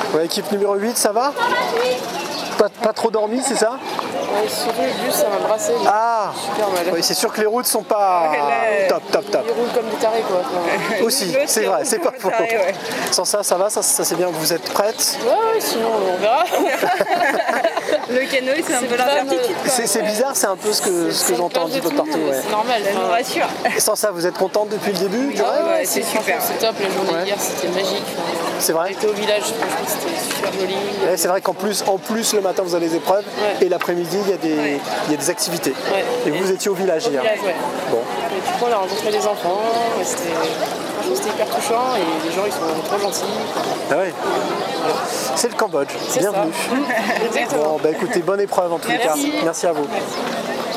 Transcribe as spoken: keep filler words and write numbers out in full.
Ouais, équipe numéro huit, ça va? Pas, pas trop dormi, c'est ça? Ouais, surtout le bus, ça m'a brassé. Ah super mal. Oui, c'est sûr que les routes sont pas Ouais, top, top, top. Ils roulent comme des tarés, quoi. Enfin, Aussi, c'est vrai, c'est pas faux. Ouais. Sans ça, ça va, ça, ça c'est bien, vous êtes prête? ouais, ouais, sinon on verra. Le canot, c'est un C'est peu pas l'incertitude. mal. C'est c'est bizarre, c'est un peu ce que, ce que j'entends un petit peu partout. Ouais. C'est normal. Ça nous Enfin, rassure. Et sans ça, vous êtes contente depuis le début du ah rêve? ouais, Ouais, c'est c'est super. super. C'est top, la journée Ouais. d'hier, c'était magique. Enfin, C'est vrai? J'étais au village, franchement, c'était super joli. Ouais, c'est vrai qu'en plus, en plus, le matin, vous avez des épreuves Ouais. et l'après-midi, il y, a des- Ouais. il y a des activités. Ouais. Et vous étiez au village Au hier? village, ouais. Bon. Et du coup, on a rencontré des enfants, et c'était franchement, c'était hyper touchant et les gens, ils sont trop gentils. Ah ouais. C'est le Cambodge. C'est Bienvenue. ça. Exactement. Bon, bah écoutez, bonne épreuve en tous les cas. Merci. Merci à vous. Merci.